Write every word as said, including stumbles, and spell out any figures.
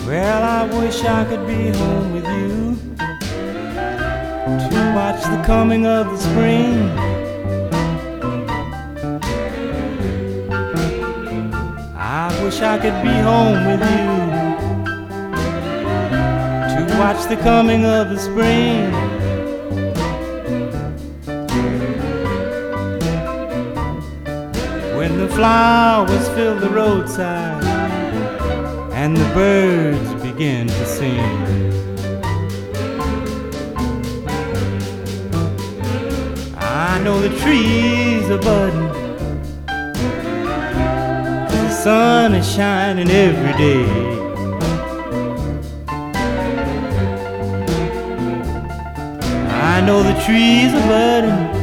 Well, I wish I could be home with you to watch the coming of the spring. I wish I could be home with you to watch the coming of the spring. When the flowers fill the roadside and the birds begin to sing. I know the trees are budding, the sun is shining every day. I know the trees are budding,